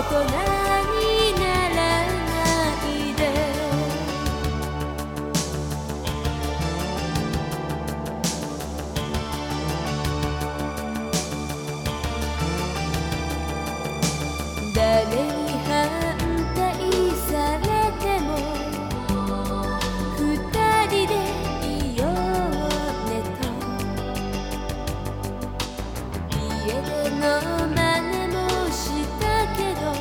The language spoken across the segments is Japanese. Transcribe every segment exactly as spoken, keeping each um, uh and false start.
人にならないで誰に反対されても二人でいようねと家での真似もしたけど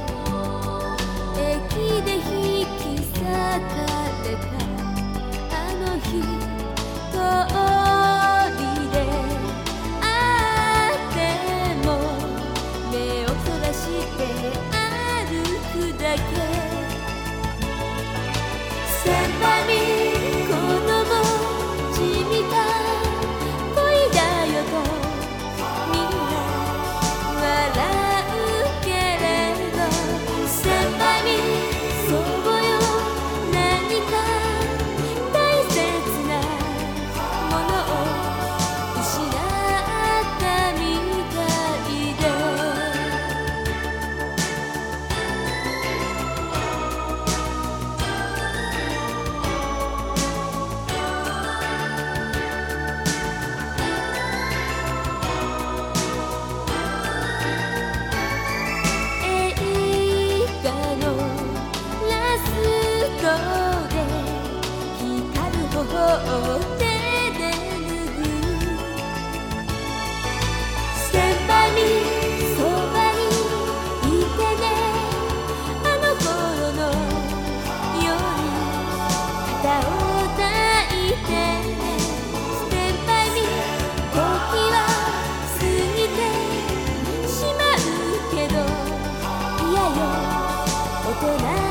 駅で引き裂かれたあの日通りであっても目をそらして歩くだけ狭い子供じみた恋だよとみんな笑うけれど狭いそうよ何か大切なものを失ったみたいで手で拭う先輩にそばにいてねあの頃のように肩を抱いてね先輩に時は過ぎてしまうけどいやよ大人